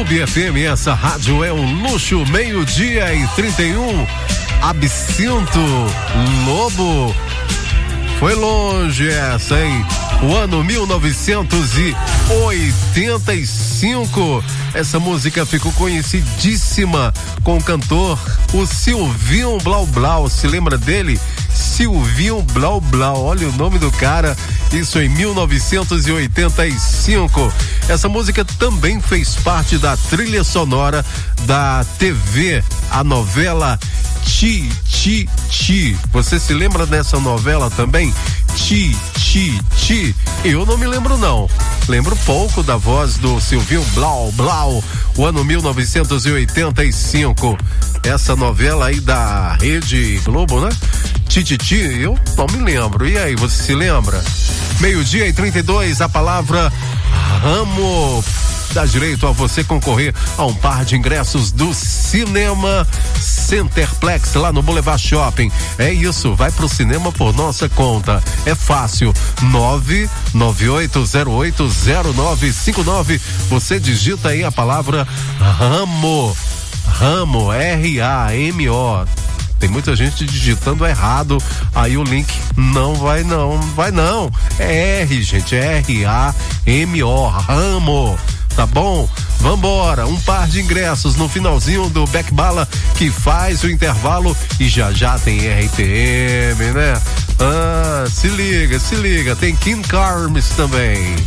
Clube FM, essa rádio é um luxo, 12:31. Absinto, Lobo. Foi longe essa, hein? O ano 1985. Essa música ficou conhecidíssima com o cantor, o Silvinho Blau Blau. Se lembra dele? Silvinho Blau Blau, olha o nome do cara. Isso em 1985. Essa música também fez parte da trilha sonora da TV, a novela Ti, Ti, Ti. Você se lembra dessa novela também? Ti, Ti, Ti. Eu não me lembro não. Lembro pouco da voz do Silvinho Blau Blau. O ano 1985. Essa novela aí da Rede Globo, né? Ti, Ti, Ti, eu não me lembro. E aí, você se lembra? 12:32, a palavra ramo dá direito a você concorrer a um par de ingressos do Cinema Centerplex lá no Boulevard Shopping. É isso, vai pro cinema por nossa conta. É fácil, 998080959. Você digita aí a palavra ramo, ramo, R-A-M-O. Tem muita gente digitando errado, aí o link não vai não. É R, gente, é R-A-M-O, ramo. Tá bom? Vambora, um par de ingressos no finalzinho do Beck Bala, que faz o intervalo e já tem RPM, né? Ah, se liga, tem King Carmes também.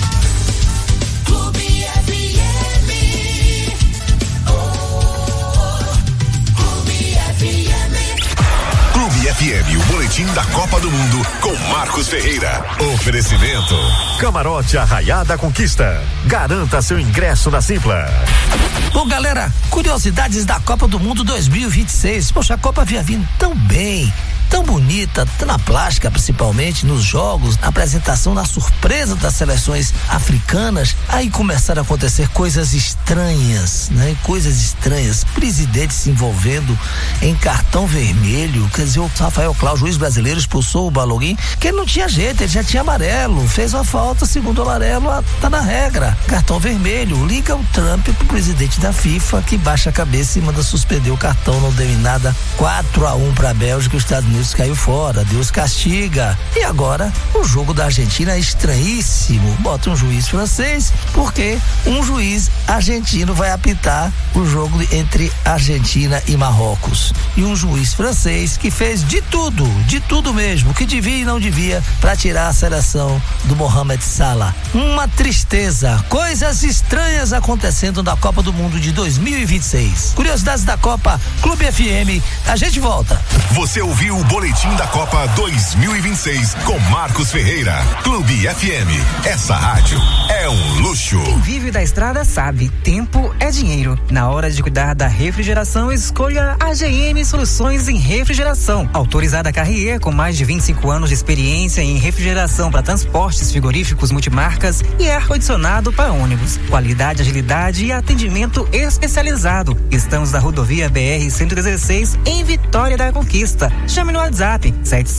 FM, o boletim da Copa do Mundo com Marcos Ferreira. Oferecimento Camarote Arraiá da Conquista. Garanta seu ingresso na Simpla. Bom, galera, curiosidades da Copa do Mundo 2026. Poxa, a Copa vinha vindo tão bem, tão bonita, na plástica principalmente, nos jogos, na apresentação, na surpresa das seleções africanas. Aí começaram a acontecer coisas estranhas, né? Coisas estranhas, presidentes se envolvendo em cartão vermelho. Quer dizer, o Rafael Claus, juiz brasileiro, expulsou o Balogun, que ele não tinha jeito, ele já tinha amarelo, fez uma falta, segundo amarelo, tá na regra, cartão vermelho. Liga o Trump pro presidente da FIFA, que baixa a cabeça e manda suspender o cartão, não deu em nada. 4-1 pra Bélgica, os Estados Unidos caiu fora, Deus castiga. E agora, o jogo da Argentina é estranhíssimo. Bota um juiz francês, porque um juiz argentino vai apitar o jogo entre Argentina e Marrocos. E um juiz francês que fez de tudo mesmo, que devia e não devia, para tirar a seleção do Mohamed Salah. Uma tristeza, coisas estranhas acontecendo na Copa do Mundo de 2026. Curiosidades da Copa, Clube FM, a gente volta. Você ouviu o Boletim da Copa 2026 com Marcos Ferreira. Clube FM, essa rádio é um luxo. Quem vive da estrada sabe, tempo é dinheiro. Na hora de cuidar da refrigeração, escolha a GM Soluções em Refrigeração. Autorizada Carrier, com mais de 25 anos de experiência em refrigeração para transportes, frigoríficos, multimarcas e ar-condicionado para ônibus. Qualidade, agilidade e atendimento especializado. Estamos na rodovia BR-116 em Vitória da Conquista. Chame no WhatsApp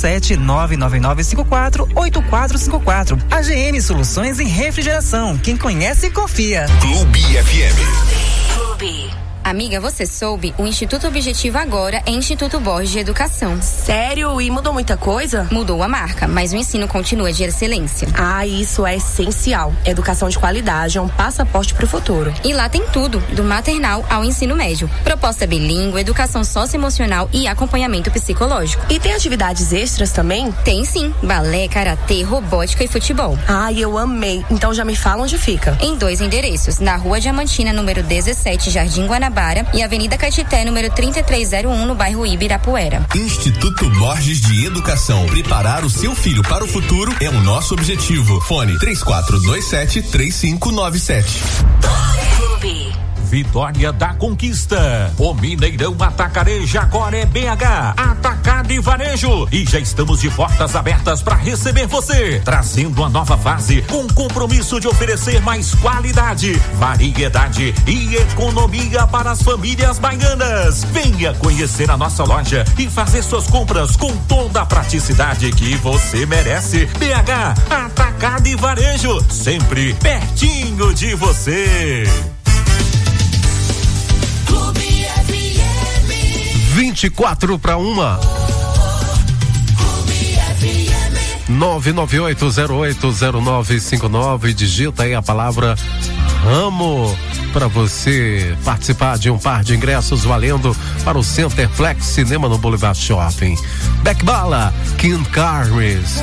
77999548454. A GM Soluções em Refrigeração. Quem conhece, confia. Clube FM. Clube. Amiga, você soube? O Instituto Objetivo agora é Instituto Borges de Educação. Sério? E mudou muita coisa? Mudou a marca, mas o ensino continua de excelência. Ah, isso é essencial. Educação de qualidade é um passaporte pro futuro. E lá tem tudo, do maternal ao ensino médio. Proposta bilíngue, educação socioemocional e acompanhamento psicológico. E tem atividades extras também? Tem sim, balé, karatê, robótica e futebol. Ai, eu amei. Então já me fala onde fica. Em 2 endereços, na Rua Diamantina, número 17, Jardim Guanabara, e Avenida Caetité, número 3301, no bairro Ibirapuera. Instituto Borges de Educação. Preparar o seu filho para o futuro é o nosso objetivo. Fone 3427-3597. Vitória da Conquista. O Mineirão Atacarejo agora é BH, Atacado e Varejo. E já estamos de portas abertas para receber você, trazendo uma nova fase com compromisso de oferecer mais qualidade, variedade e economia para as famílias baianas. Venha conhecer a nossa loja e fazer suas compras com toda a praticidade que você merece. BH, Atacado e Varejo, sempre pertinho de você. 24:01. 998080959. Digita aí a palavra Ramo para você participar de um par de ingressos valendo para o Centerplex Cinema no Boulevard Shopping. Beck Bala, King Carmes.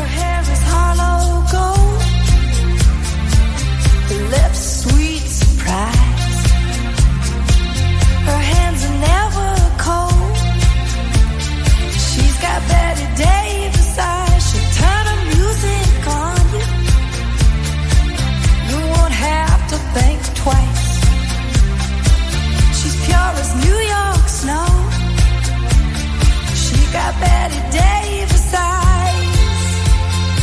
Think twice. She's pure as New York snow. She got Betty Davis eyes.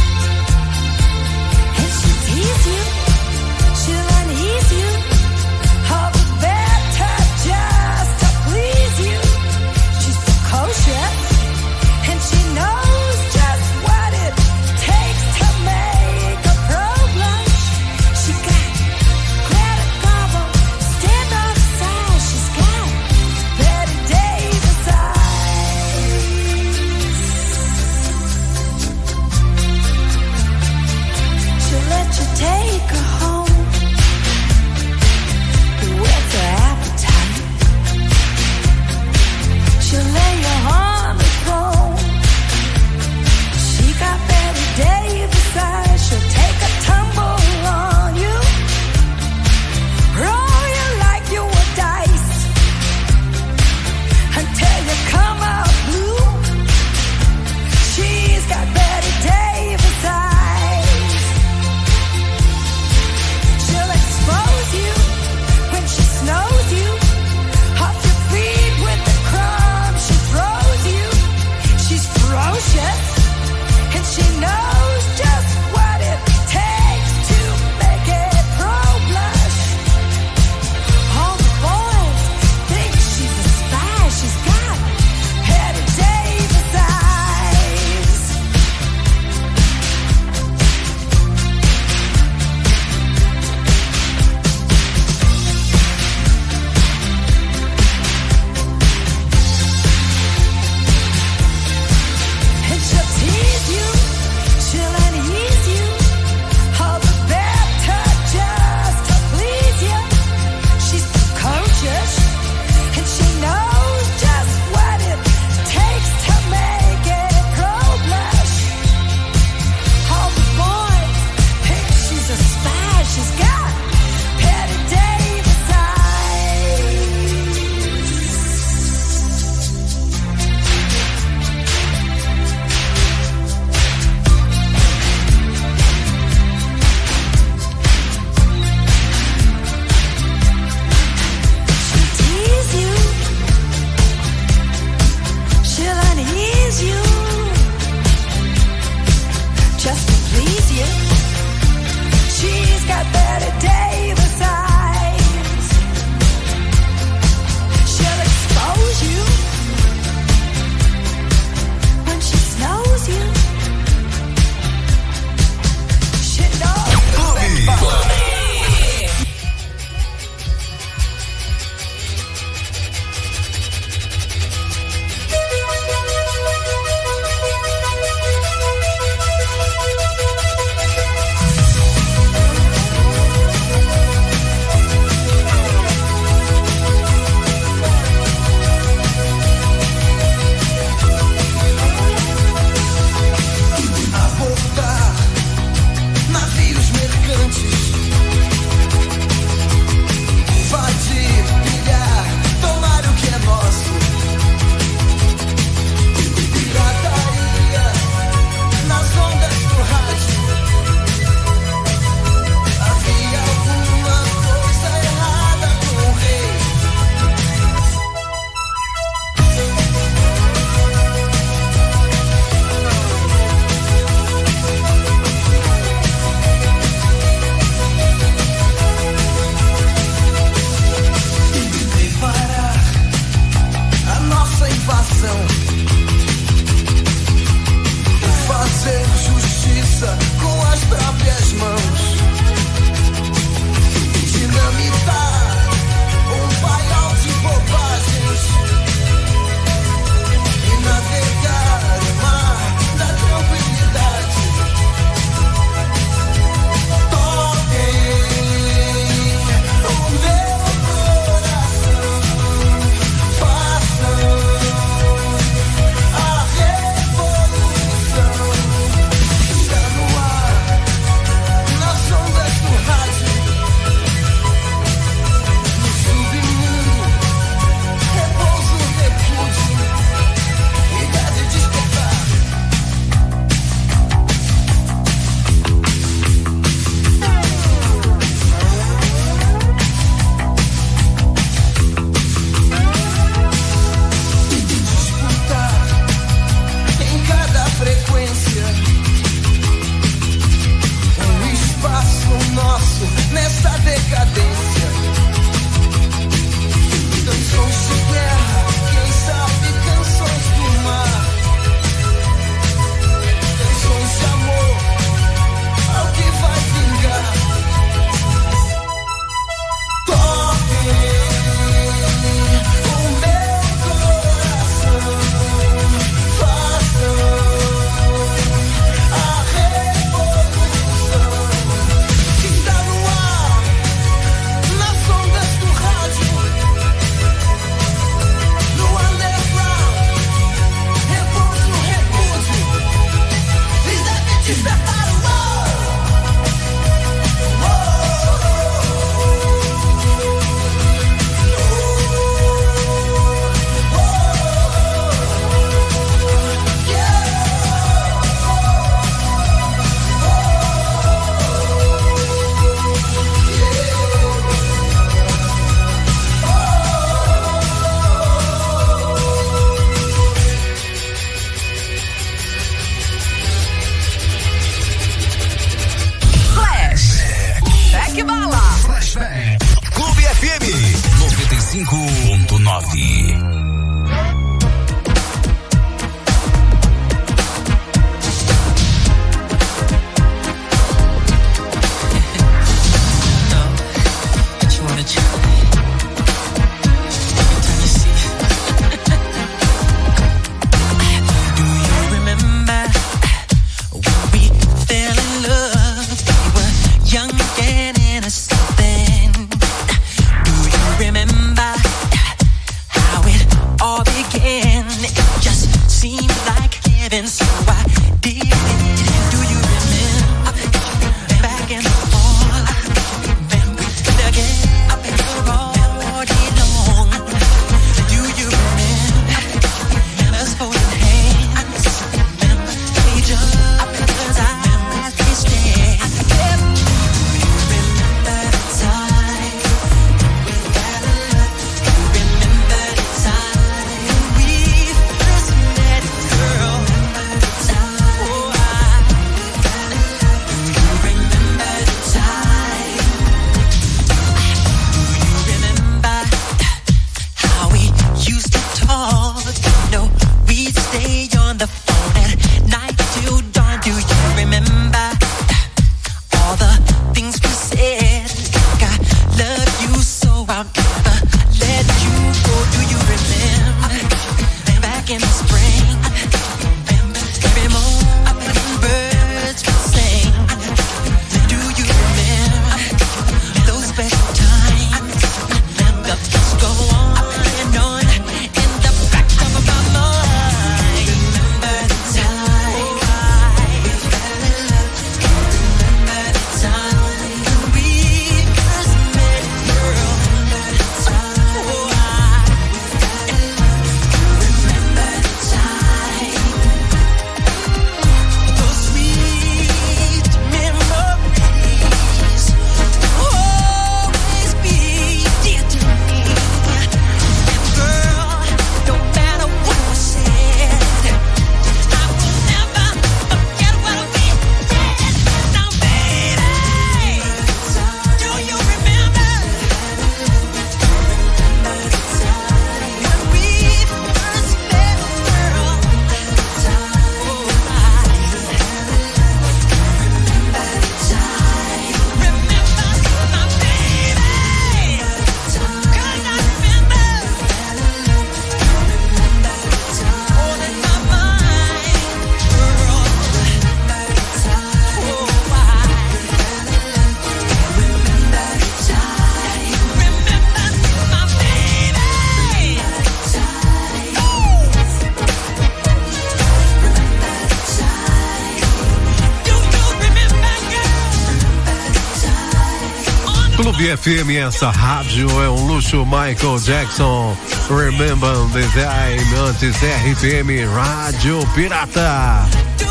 Clube FM, essa rádio é um luxo. Michael Jackson, Remember the Time, antes RPM, Rádio Pirata.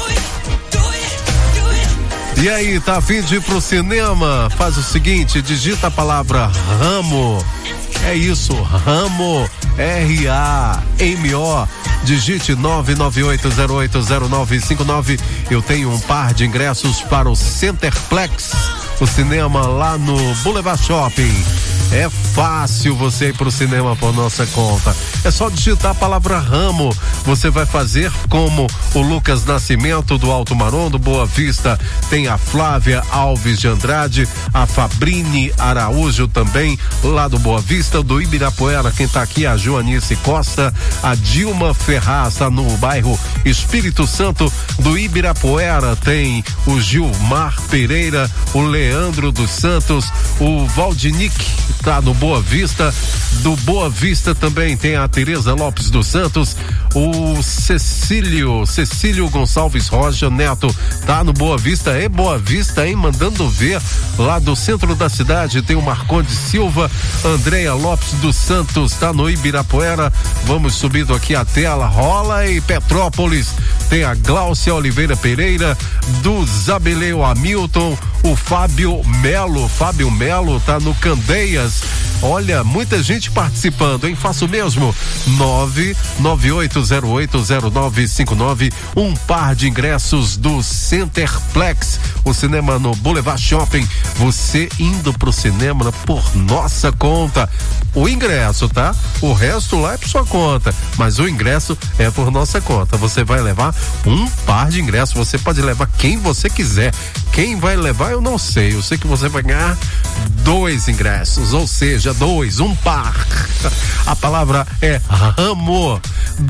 E aí, tá a fim de ir pro cinema? Faz o seguinte, digita a palavra Ramo. É isso, Ramo, R-A-M-O. Digite 998080959. Eu tenho um par de ingressos para o Centerplex, o cinema lá no Boulevard Shopping. É fácil você ir pro cinema por nossa conta. É só digitar a palavra Ramo. Você vai fazer como o Lucas Nascimento do Alto Marom, do Boa Vista. Tem a Flávia Alves de Andrade, a Fabrini Araújo também, lá do Boa Vista, do Ibirapuera. Quem tá aqui é a Joanice Costa, a Dilma Ferraz, tá no bairro Espírito Santo do Ibirapuera. Tem o Gilmar Pereira, o Leandro dos Santos, o Valdinic, tá no Boa Vista. Do Boa Vista também tem a Tereza Lopes dos Santos, o Cecílio Gonçalves Rocha Neto, tá no Boa Vista. É Boa Vista, hein? Mandando ver. Lá do centro da cidade tem o Marconde Silva, Andréia Lopes dos Santos, tá no Ibirapuera. Vamos subindo aqui a tela. Rola e Petrópolis tem a Gláucia Oliveira Pereira, do Zabeleu Hamilton, o Fábio Melo tá no Candeias. Olha, muita gente participando, hein? Faço mesmo. 998080959, um par de ingressos do Centerplex, o cinema no Boulevard Shopping. Você indo pro cinema por nossa conta. O ingresso, tá? O resto lá é por sua conta, mas o ingresso é por nossa conta. Você vai levar um par de ingressos, você pode levar quem você quiser. Quem vai levar eu não sei, eu sei que você vai ganhar 2 ingressos, ou seja, 2, um par. A palavra é Ramo.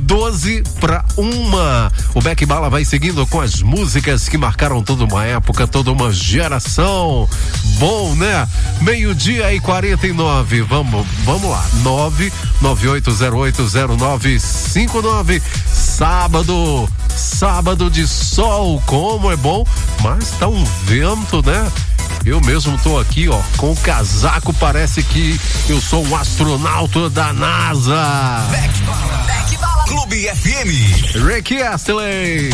12:01. O Beck Bala vai seguindo com as músicas que marcaram toda uma época, toda uma geração. Bom, né? 12:49. Vamos lá. 998080959. Sábado de sol, como é bom, mas tá um vento, né? Eu mesmo tô aqui, ó, com o casaco, parece que eu sou um astronauta da NASA. Beck Bala. Clube FM. Rick Astley.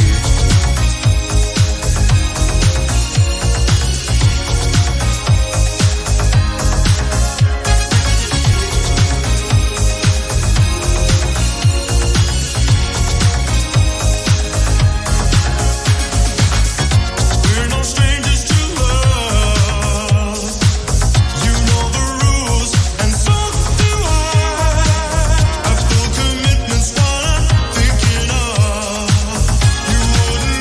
Wouldn't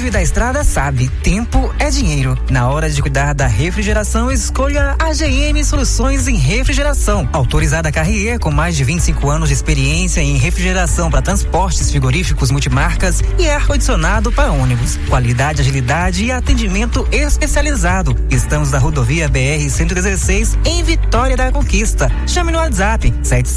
vive da estrada sabe, tempo é dinheiro. Na hora de cuidar da refrigeração, escolha a AGM Soluções em Refrigeração. Autorizada Carrier, com mais de 25 anos de experiência em refrigeração para transportes frigoríficos multimarcas e ar-condicionado para ônibus. Qualidade, agilidade e atendimento especializado. Estamos na rodovia BR-116, em Vitória da Conquista. Chame no WhatsApp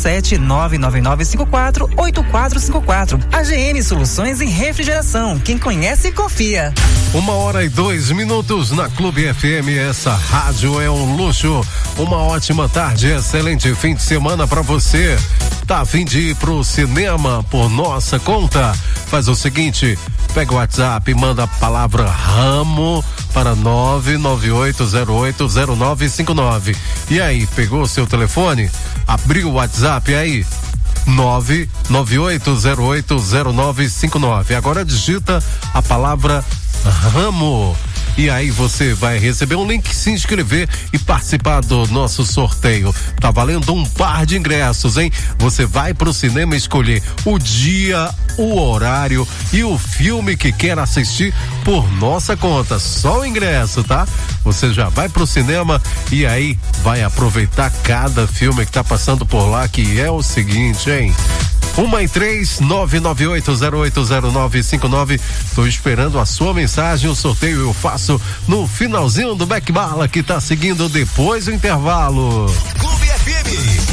77999548454. AGM Soluções em Refrigeração. Quem conhece, confia. 1h02 na Clube FM. Essa rádio é um luxo. Uma ótima tarde, excelente fim de semana pra você. Tá a fim de ir pro cinema por nossa conta? Faz o seguinte, pega o WhatsApp e manda a palavra Ramo para 998080959. E aí, pegou o seu telefone? Abriu o WhatsApp aí? 998080959. Agora digita a palavra Ramo. E aí você vai receber um link, se inscrever e participar do nosso sorteio. Tá valendo um par de ingressos, hein? Você vai pro cinema escolher o dia, o horário e o filme que quer assistir por nossa conta. Só o ingresso, tá? Você já vai pro cinema e aí vai aproveitar cada filme que tá passando por lá, que é o seguinte, hein? 1h03, 998080959. Tô esperando a sua mensagem. O sorteio eu faço no finalzinho do Back Bala, que tá seguindo depois do intervalo. Clube FM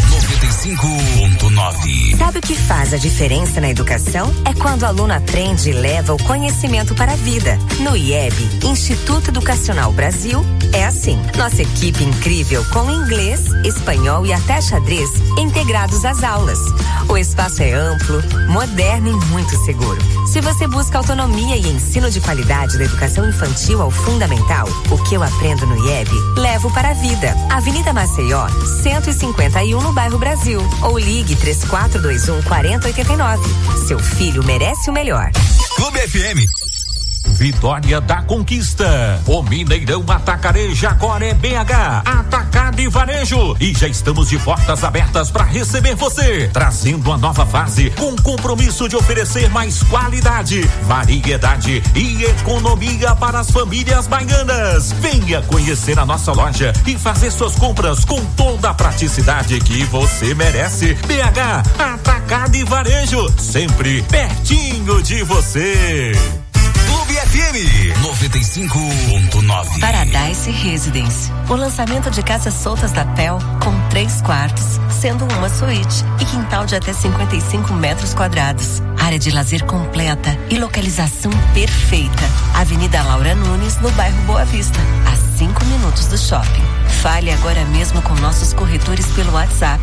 95.9. Sabe o que faz a diferença na educação? É quando o aluno aprende e leva o conhecimento para a vida. No IEB, Instituto Educacional Brasil, é assim. Nossa equipe incrível com inglês, espanhol e até xadrez integrados às aulas. O espaço é amplo, moderno e muito seguro. Se você busca autonomia e ensino de qualidade da educação infantil ao fundamental, o que eu aprendo no IEB, levo para a vida. Avenida Maceió, 151 no bairro Brasil. Ou ligue 3421-4089. Seu filho merece o melhor. Clube FM. Vitória da Conquista. O Mineirão Atacarejo agora é BH. Atacado e Varejo. E já estamos de portas abertas para receber você. Trazendo uma nova fase com compromisso de oferecer mais qualidade, variedade e economia para as famílias baianas. Venha conhecer a nossa loja e fazer suas compras com toda a praticidade que você merece. BH Atacado e Varejo. Sempre pertinho de você. Clube FM 95.9. Paradise Residence. O lançamento de casas soltas da PEL com 3 quartos, sendo uma suíte e quintal de até 55 metros quadrados. Área de lazer completa e localização perfeita. Avenida Laura Nunes, no bairro Boa Vista, a 5 minutos do shopping. Fale agora mesmo com nossos corretores pelo WhatsApp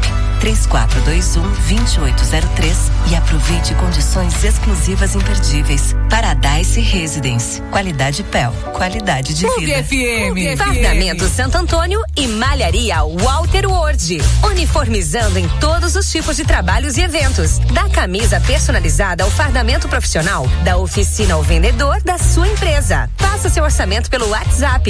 3421-2803 e aproveite condições exclusivas imperdíveis. Paradise Residence. Qualidade PEL. Qualidade de vida. FM. Fardamento Santo Antônio e Malharia Walter Ward. Uniformizando em todos os tipos de trabalhos e eventos. Da camisa personalizada ao fardamento profissional, da oficina ao vendedor da sua empresa. Faça seu orçamento pelo WhatsApp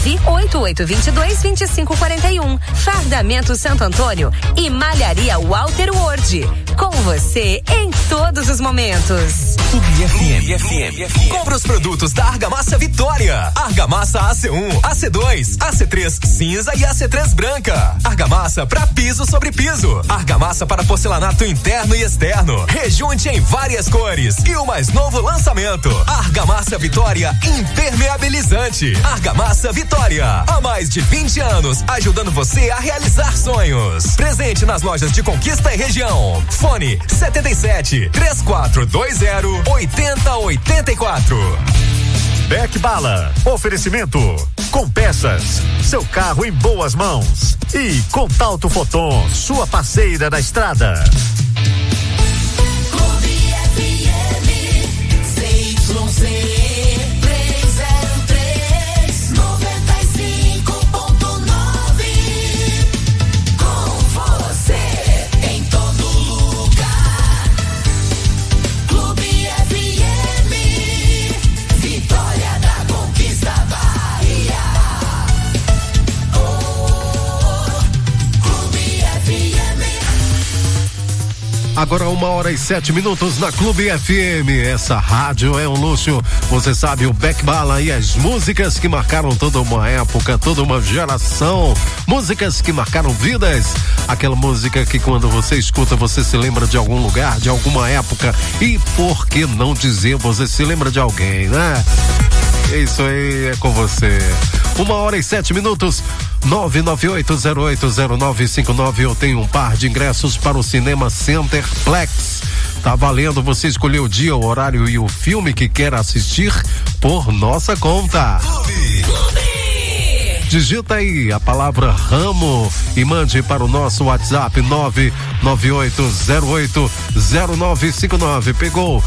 988222541. Fardamento Santo Antônio e Malharia Walter Ward. Com você em todos os momentos. Clube FM. Compra os produtos da Argamassa Vitória. Argamassa AC1, AC2, AC3 cinza e AC3 branca. Argamassa para piso sobre piso. Argamassa para porcelanato interno e externo. Rejunte em várias cores. E o mais novo lançamento: Argamassa Vitória impermeabilizante. Argamassa Vitória. Há mais de 20 anos ajudando você a realizar sonhos. Presente nas lojas de Conquista e região. Fone 77 3420 8084. Back Bala. Oferecimento. Com peças. Seu carro em boas mãos. E Contalto Foton. Sua parceira da estrada. Agora 1h07 na Clube FM. Essa rádio é um luxo. Você sabe, o Beck Bala e as músicas que marcaram toda uma época, toda uma geração. Músicas que marcaram vidas. Aquela música que quando você escuta, você se lembra de algum lugar, de alguma época. E por que não dizer, você se lembra de alguém, né? Isso aí é com você. 1h07. 998080959. Eu tenho um par de ingressos para o Cinema Centerplex. Tá valendo, você escolheu o dia, o horário e o filme que quer assistir por nossa conta. Digita aí a palavra Ramo e mande para o nosso WhatsApp 998080959. Pegou?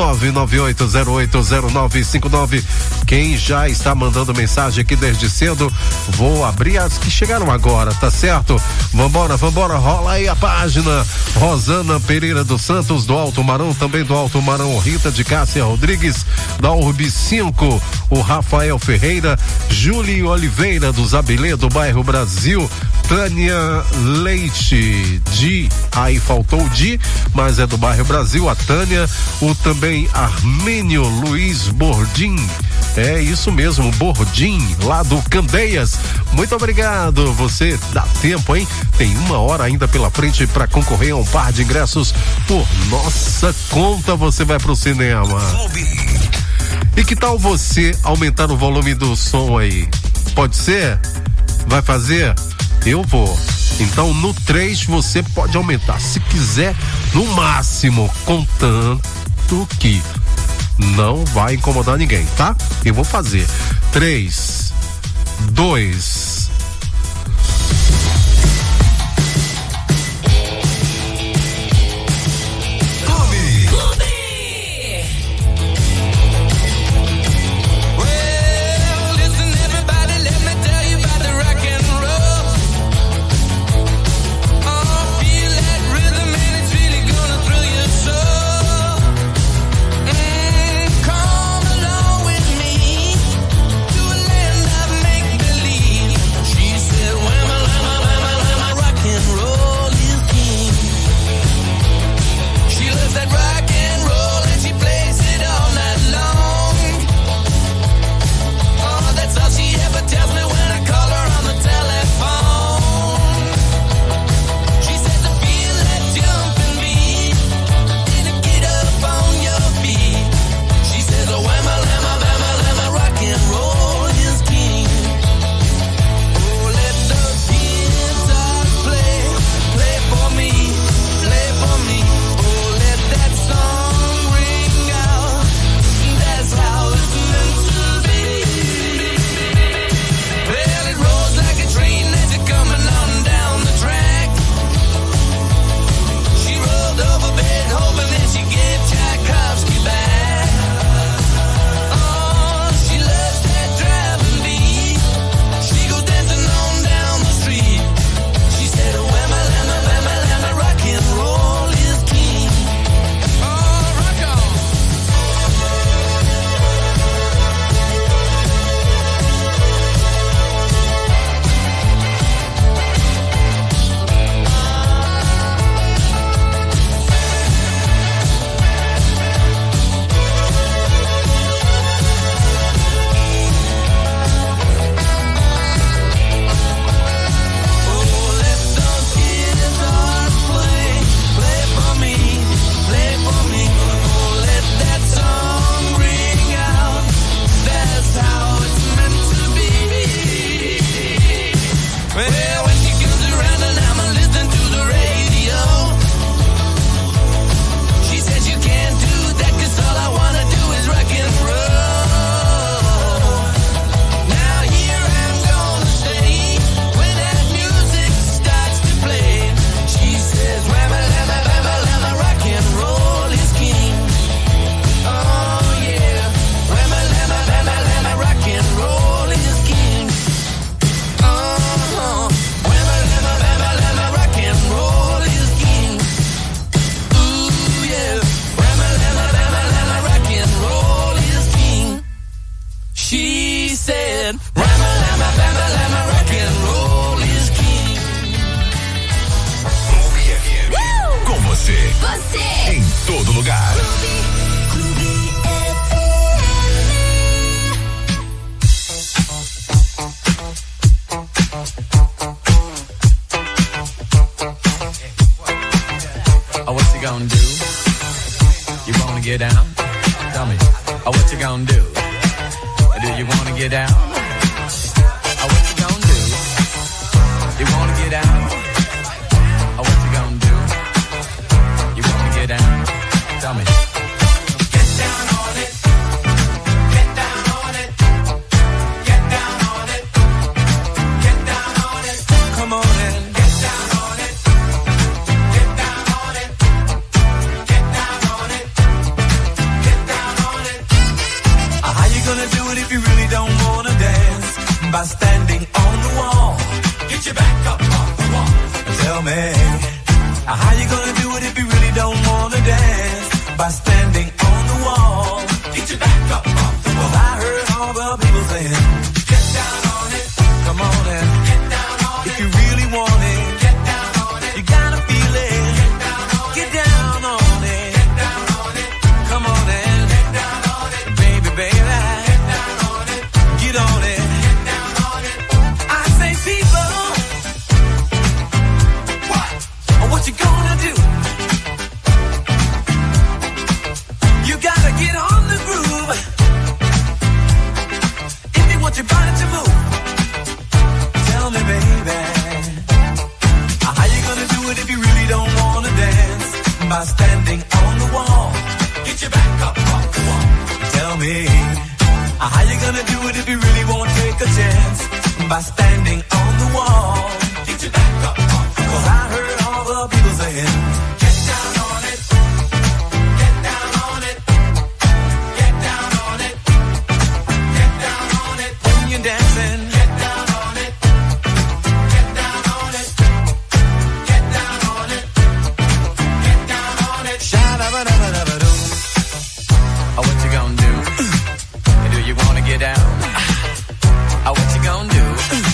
998080959. Quem já está mandando mensagem aqui desde cedo, vou abrir as que chegaram agora, tá certo? Vambora, rola aí a página. Rosana Pereira dos Santos, do Alto Marão, também do Alto Marão, Rita de Cássia Rodrigues, da Urbi 5, o Rafael Ferreira, Júlio Oliveira, dos Abilê, do bairro Brasil, Tânia Leite, aí faltou de, mas é do bairro Brasil, a Tânia, o também Armênio Luiz Bordim, é isso mesmo, Bordim, lá do Candeias. Muito obrigado, você dá tempo, hein? Tem 1 hora ainda pela frente para concorrer a um par de ingressos por nossa conta. Você vai pro cinema. E que tal você aumentar o volume do som aí? Pode ser? Vai fazer? Eu vou. Então no 3 você pode aumentar, se quiser, no máximo, contanto que não vai incomodar ninguém, tá? Eu vou fazer. 3, 2. Come along with me to a land of make-believe. lugar. What you gonna do? You wanna get down? Tell me. What you gonna do? Do you wanna get down? What you gonna do? You wanna get down? What you gonna do? You wanna get down? Tell me. Get down on it. Get down on it. Get down on it. Get down on it. Come on in. Get down on it. Get down on it. Get down on it. Get down on it. How you gonna do it if you really don't wanna dance? By standing on the wall. Get your back up off the wall. Tell me. How you gonna do it if you really don't wanna dance? By standing on the wall. Get your back up off the wall. I heard all the people saying, get down on it. Come on in. Get down on it. If you really want it, get down on it. You gotta feel it. Get down on it. Get down on it. Get down on it. Come on in. Get down on it. Baby, baby. Get down on it. Get on it. Get down on it. I say people. What you gonna do? You gotta get on the groove if you want your body to move. Tell me, baby, how you gonna do it if you really don't wanna dance? By standing on the wall. Get your back up off the wall. Tell me, how you gonna do it if you really won't take a chance? By standing on the wall. Get your back up off the wall. 'Cause I heard all the people saying, get down on it. Get down on it. Get down on it. Get down on it. When you're dancing, get down on it. Get down on it. Get down on it. Get down on it. Sha-da-ba-da-ba-da-ba-doo. What you gonna do? Do you wanna get down? What you gonna do?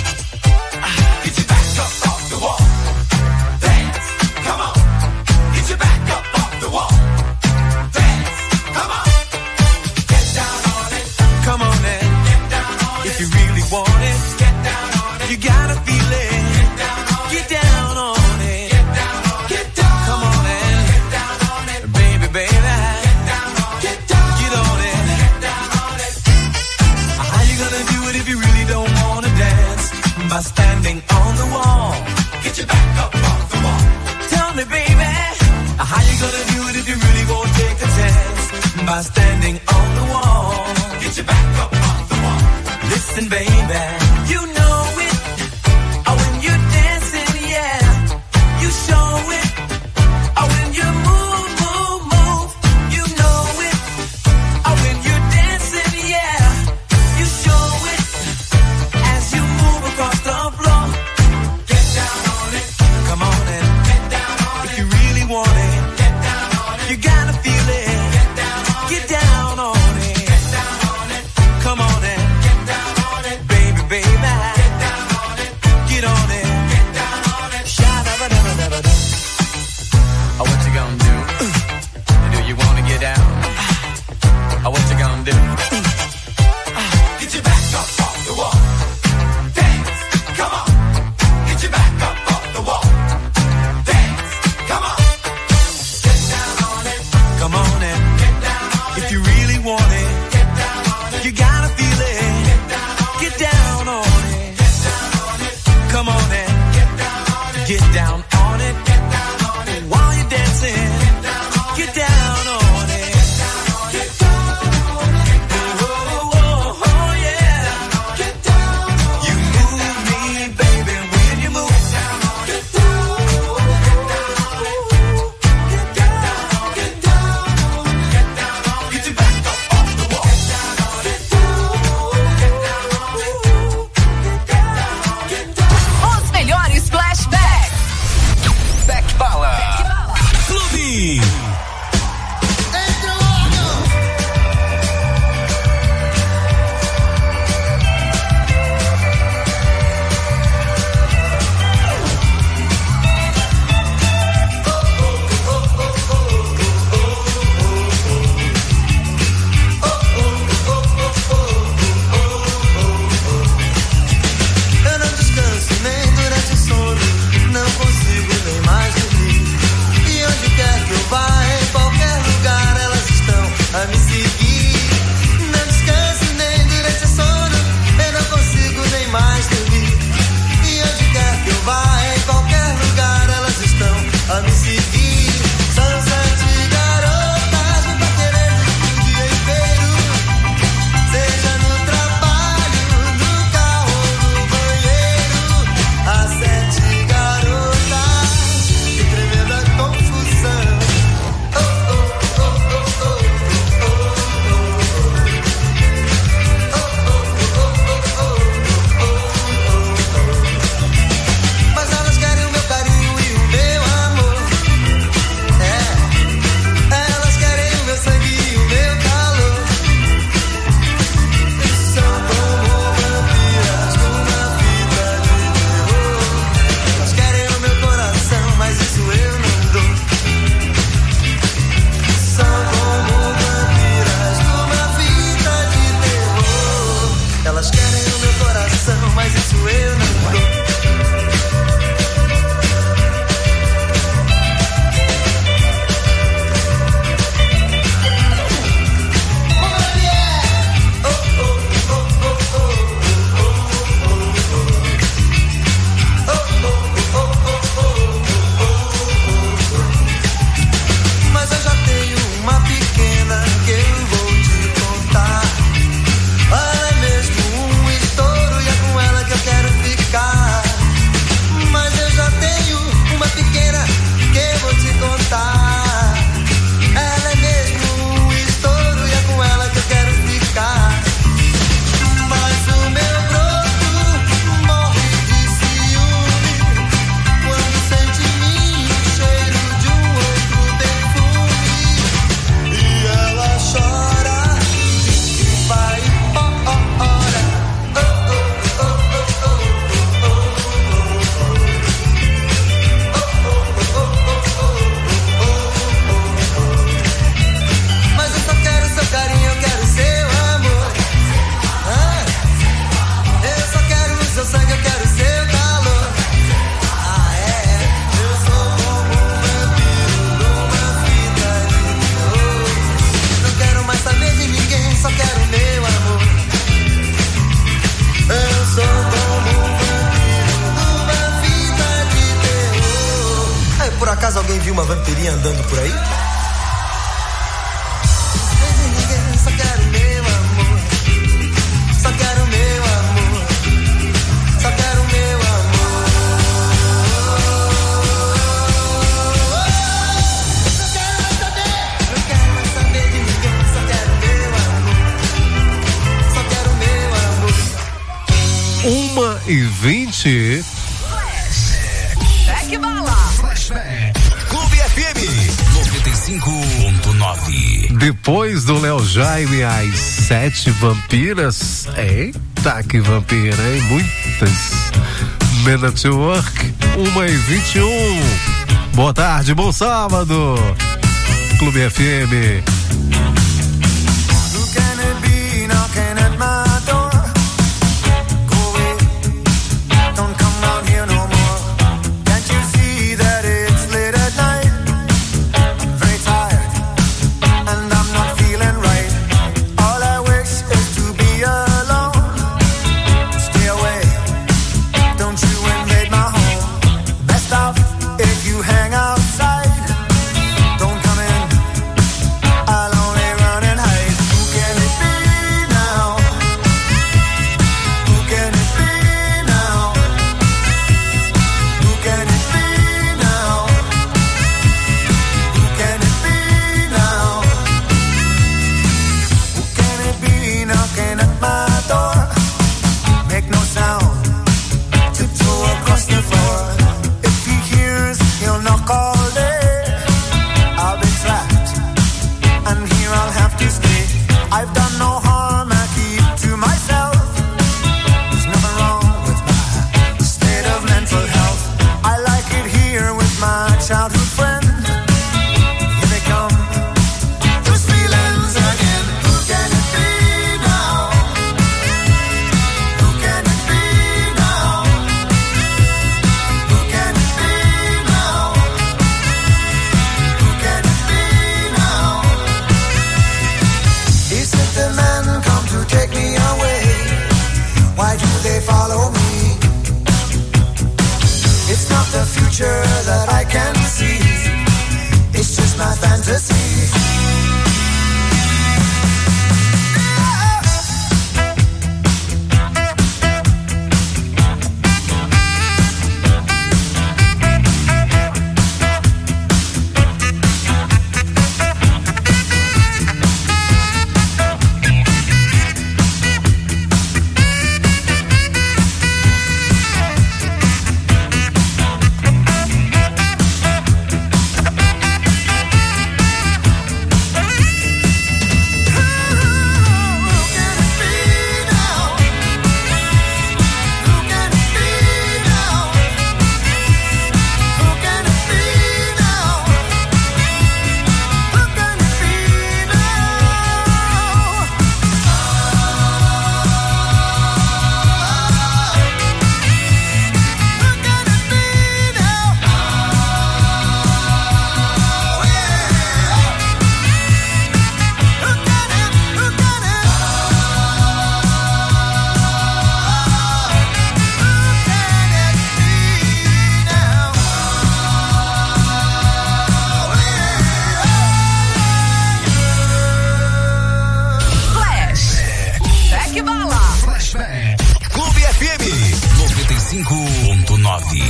Get your back up off the wall. Dance, come on. Get your back up off the wall. Dance, come on. Get down on it. Come on in. Get down on it. If you really want it, get down on it. You gotta feel it. Get down on it. Get down on it. Get down on it. Get down. Come on in. Get down on it. Baby, baby. Get down on it. Get down. Get on it. Get down on it. How you gonna do it if you really don't wanna dance? By standing on the wall. Get your back up off the wall. Tell me, baby, how you gonna do it if you really won't take a chance? By standing on the wall. Get your back up off the wall. Listen, baby, you know it. When you're dancing, yeah, you show it. When you move, move, move, you know it. When you're dancing, yeah, you show it. As you move across the floor, get down on it. Come on in. Get down on it. If you really want it, get down on it. You gotta feel it. Get down on it. Get down on it. Get down on it. Come on in. Get down on it. Baby, baby. Get down on it. Get on it. Get down on it. Sha-da-ba-da-ba-da-ba-da. What you gonna do? Do you wanna get down? What you gonna do? Get your back up off the wall. Dance, come on. Get your back up off the wall. Dance, come on. Get down on it. Come on in. Get down on it. If you really want it, get down on it. You gotta feel it. Get down on it. Get down on it. Get down on it. Come on in. Get down on it. Get down on it. Get down on it. While you're dancing, get down on it. Get down on it. Get down on it. Get down on it. só quero meu amor. Eu sou como um vampiro numa fita de terror. Aí, por acaso alguém viu uma vampirinha andando por aí? Só quero meu amor. Só quero meu amor. Só quero meu amor. Não quero mais saber de ninguém. Só quero meu amor. Só quero meu amor. 1h20. Flashback Bala. Flashback. Clube FM 95.9. Depois do Léo Jaime, as 7 vampiras. Eita, que vampira, hein? Muitas. Men at Work, 1h21. Boa tarde, bom sábado. Clube FM. Who can it be knocking at my door? Go away, don't come round here no more. Can't you see that it's late at night? I'm very tired, and I'm not feeling right. All I wish is to be alone. Stay away, don't you invade my home. Best off if you hang outside. Don't come in, I'll only run and hide. Who can it be now? Who can it be now? Who can it be now? Who can it be now? Who can it be knocking at my door? Make no sound, tiptoe across the floor. If he hears, he'll knock all day. I'll be trapped, and here I'll have to stay. I've done no harm, I keep to myself. There's nothing wrong with my state of mental health. I like it here with my childhood friend. Here they come, those feelings again. Who can it be now? Who can it be now? Who can it be now? Who can it be now? Is it the men come to take me away? Why do they follow me? It's not the future that I can see. It's just my fantasy. Flashback Bala. Flashback. Clube FM 95.9.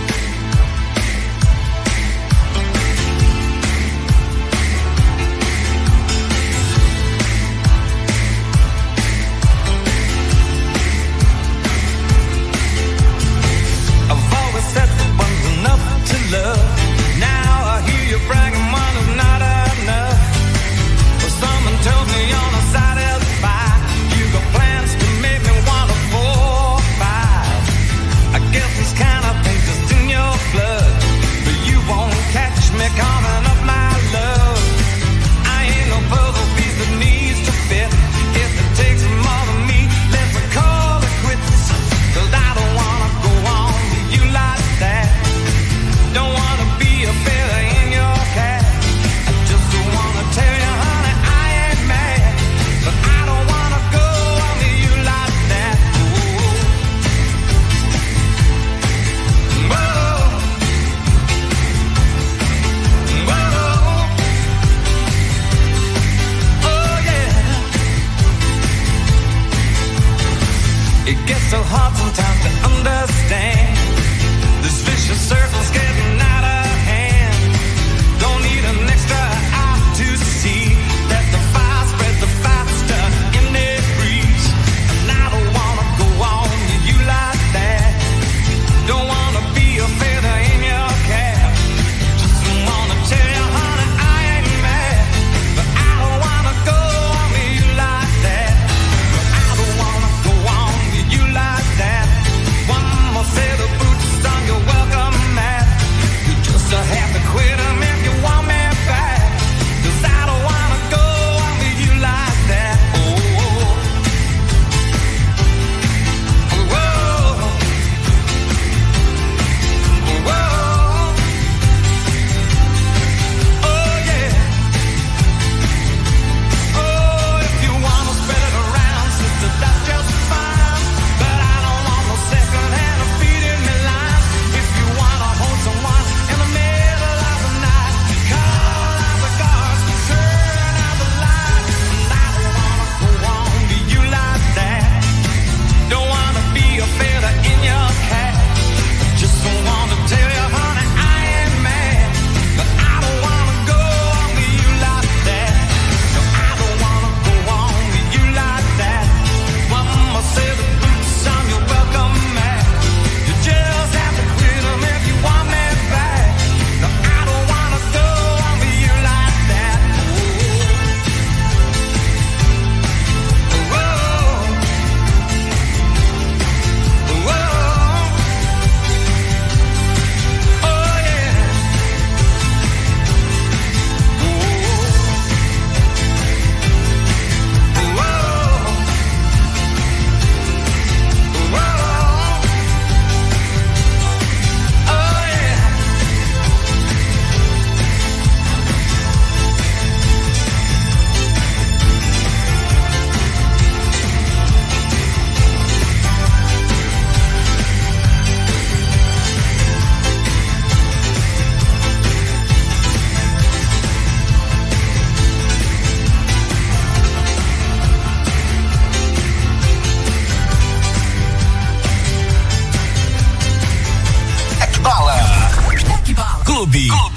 I've always said that one's enough to love. Now I hear you bragging one is not enough. Well, someone tells me on the side of the fire, you got plans to make me want a 4 or 5. I guess this kind of thing just do It gets so hard sometimes to understand. This vicious circle's getting out of hand. Don't need an extra eye to see that the fire spreads the faster in their breeze. And I don't wanna go on with you like that. Don't wanna be a feather in your cap. Just wanna tell you, honey, I ain't mad. But I don't wanna go on with you like that. But I don't wanna go on with you like that. One more set of boots on your welcome mat. You just have to quit them if you want me back. 'Cause I don't wanna go on with you like that. Oh, oh, oh, oh, oh, yeah. Oh, if you wanna spread it around, sister, that's just fine. But I don't want no second hand of feeding me lines. If you wanna hold someone in the middle of the night, call out the guards, turn out the lights. And I don't wanna go on to you like that. Don't wanna be a feather in your cap. Just wanna tell you, honey, I ain't mad. But I don't wanna go on to you like that. No, I don't wanna go on to you like that. One more set of boots on your welcome mat. You just have to quit them if you want me back. No, I don't wanna go on to you like that. Oh, oh, oh, oh, yeah. Clube